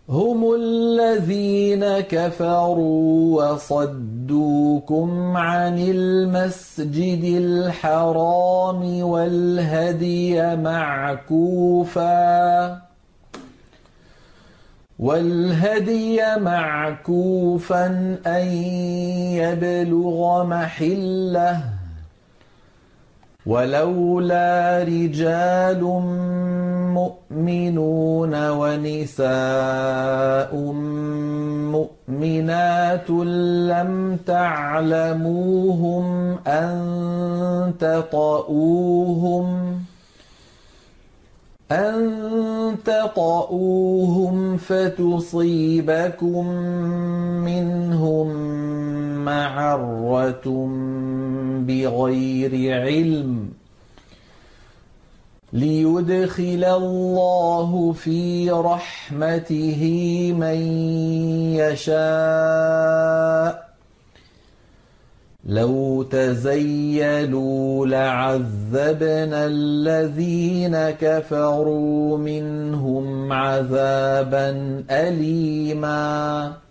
هم الذين كفروا وصدوكم عن المسجد الحرام والهدي معكوفا أن يبلغ محله ولولا رجال مؤمنون ونساء مؤمنات لم تعلموهم أن تطؤوهم فتصيبكم منهم معرة بغير علم ليدخل الله في رحمته من يشاء لو تزيلوا لعذبنا الذين كفروا منهم عذابا أليما